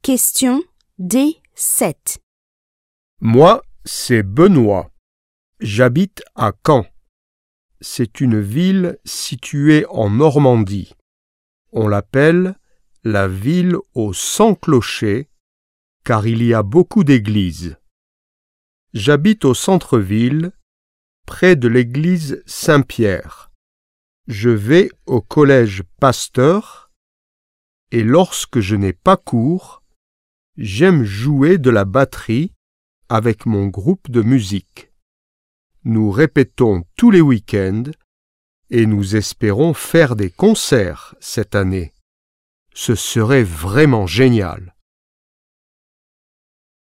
Question D7. Moi, c'est Benoît. J'habite à Caen. C'est une ville située en Normandie. On l'appelle la ville aux 100 clochers, car il y a beaucoup d'églises. J'habite au centre-ville, près de l'église Saint-Pierre. Je vais au collège Pasteur, et lorsque je n'ai pas cours, j'aime jouer de la batterie avec mon groupe de musique. Nous répétons tous les week-ends et nous espérons faire des concerts cette année. Ce serait vraiment génial.